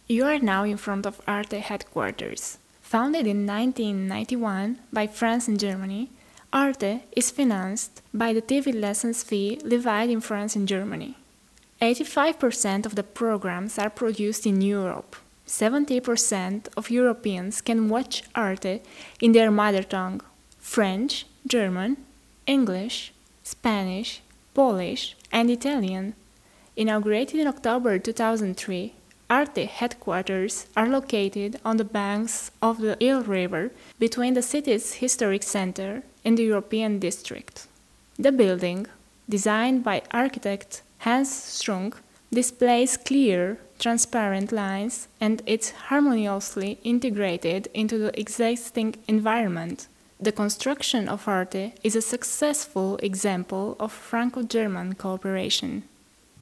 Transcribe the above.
You are now in front of Arte headquarters. Founded in 1991 by France and Germany, Arte is financed by the TV license fee levied in France and Germany. 85% of the programs are produced in Europe. 70% of Europeans can watch Arte in their mother tongue: French, German, English, Spanish, Polish, and Italian. Inaugurated in October 2003, Arte headquarters are located on the banks of the Ill River between the city's historic center and the European district. The building, designed by architect Hans Strunk, displays clear, transparent lines and is harmoniously integrated into the existing environment. The construction of Arte is a successful example of Franco-German cooperation.